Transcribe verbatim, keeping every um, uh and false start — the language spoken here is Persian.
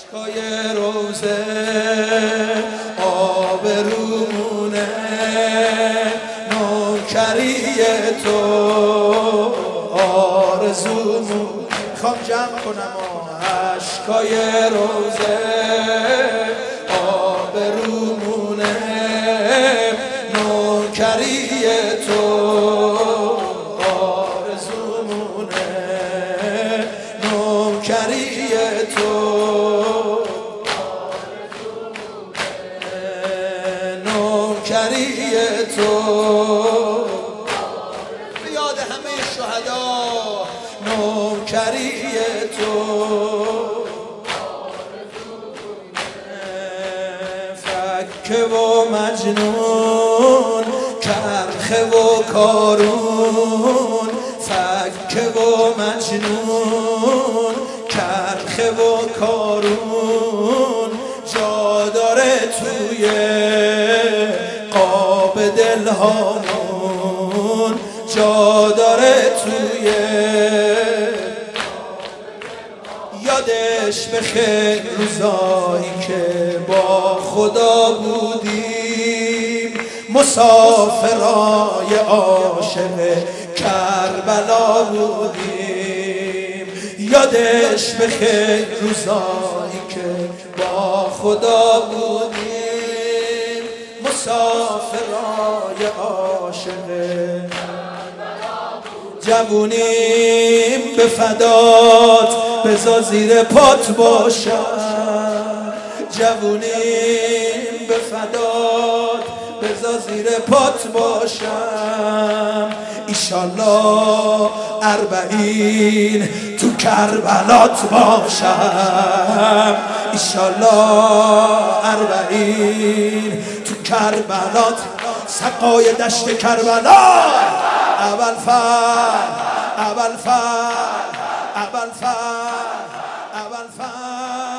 اشکای روزه آب رومونه نوکری تو آرزومون میخوام جمع کنم اشکای روزه آب رومونه نوکری تو آرزومونه نوکری تو نوکری تو به یاد همه شهدا نوکری تو فکه و مجنون کرخه و کارون فکه و مجنون کرخه و کارون جا داره توی قاب دلهامون جا داره توی یادش بخیر روزایی که با خدا بودیم مسافرای عاشق کربلا بودیم یادش بخیر روزایی که با خدا بودیم مسافرای عاشق جوونیم به فدات بذار زیر پات باشم جوونیم به فدات بذار زیر پات باشم ایشالله اربعین تو کربلات باشم ایشالله اربعین تو کربلات سقای دشت کربلا اول فر اول فر اول فر اول فر